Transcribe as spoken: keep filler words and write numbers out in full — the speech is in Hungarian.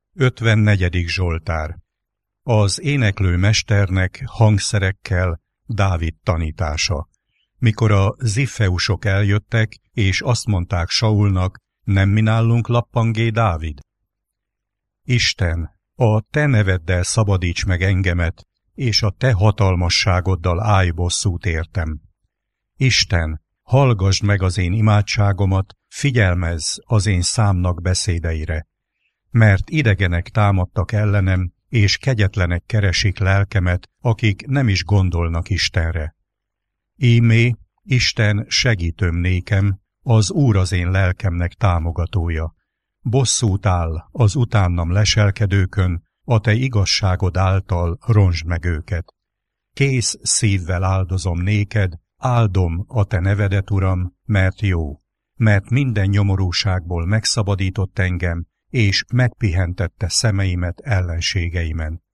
ötvennegyedik Zsoltár. Az éneklő mesternek hangszerekkel Dávid tanítása. Mikor a ziffeusok eljöttek, és azt mondták Saulnak, nem mi nálunk lappangé Dávid? Isten, a te neveddel szabadíts meg engemet, és a te hatalmasságoddal állj bosszút értem. Isten, hallgasd meg az én imádságomat, figyelmezz az én számnak beszédeire. Mert idegenek támadtak ellenem, és kegyetlenek keresik lelkemet, akik nem is gondolnak Istenre. Ímé, Isten segítőm nékem, az Úr az én lelkemnek támogatója. Bosszút áll az utánam leselkedőkön, a te igazságod által rontsd meg őket. Kész szívvel áldozom néked, áldom a te nevedet, Uram, mert jó, mert minden nyomorúságból megszabadított engem, és megpihentette szemeimet ellenségeimen.